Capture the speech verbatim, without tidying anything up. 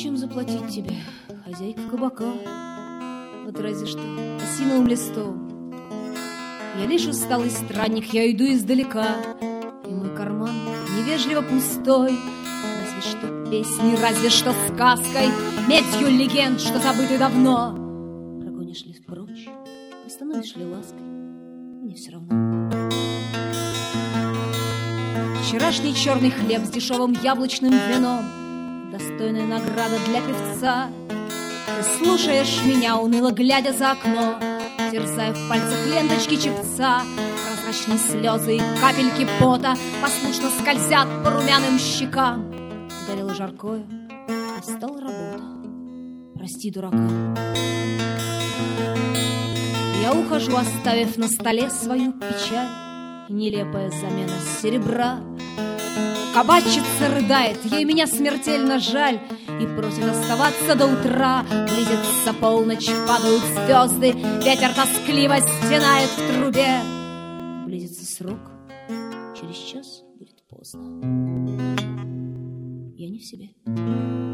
Нечем заплатить тебе, хозяйка кабака, вот разве что осиновым листом. Я лишь усталый странник, я иду издалека, и мой карман невежливо пустой. Разве что песней, разве что сказкой, медью легенд, что забыты давно. Прогонишь ли прочь, остановишь ли лаской, мне все равно. Вчерашний черный хлеб с дешевым яблочным вином, достойная награда для певца. Ты слушаешь меня, уныло глядя за окно, терзая в пальцах ленточки чепца. Прозрачные слезы и капельки пота послушно скользят по румяным щекам. Сгорело жаркое, настала работа. Прости, дурака. Я ухожу, оставив на столе свою печаль и нелепая замена серебра. Кабачица рыдает, ей меня смертельно жаль, и просит оставаться до утра. Близится полночь, падают звезды, ветер тоскливо стенает в трубе. Близится срок, через час будет поздно. Я не в себе.